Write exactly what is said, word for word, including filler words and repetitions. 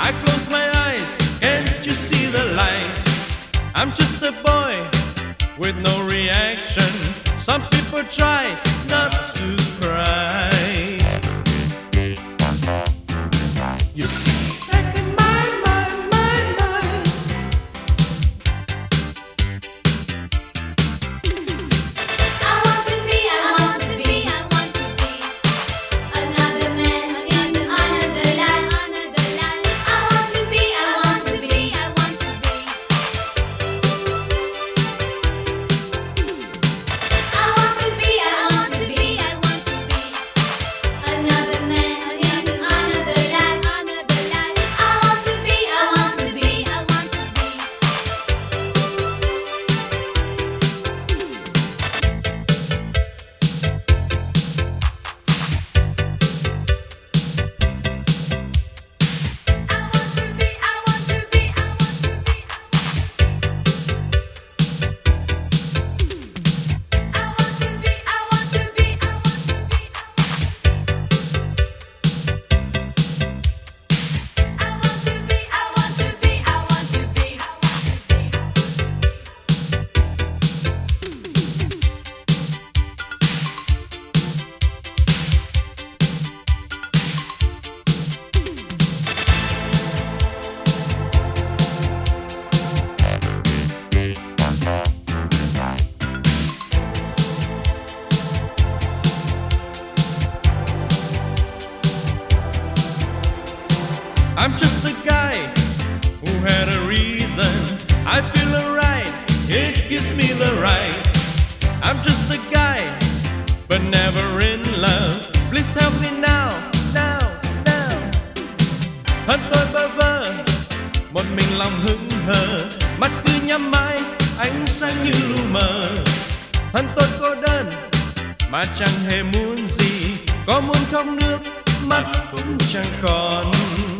I close my eyes, can't you see the light? I'm just a boy with no reaction. Some people try not to cry. You see, back in my mind, my mind. I want to be, I want to be, I want to be another man, another, another life, another life. I want to be, I want to be, I want to be. I want to be, I want to be, I want to be another man, another, another life, another life. I want to be, I want to be, I want to be. I'm just a guy who had a reason. I feel alright, it gives me the right. I'm just a guy, but never in love. Please help me now, now, now. Thân tôi bơ vơ, một mình lòng hững hờ, mắt cứ nhắm mãi, ánh sáng như lu mờ. Thân tôi cô đơn, mà chẳng hề muốn gì. Có muốn khóc nước, mắt cũng chẳng còn.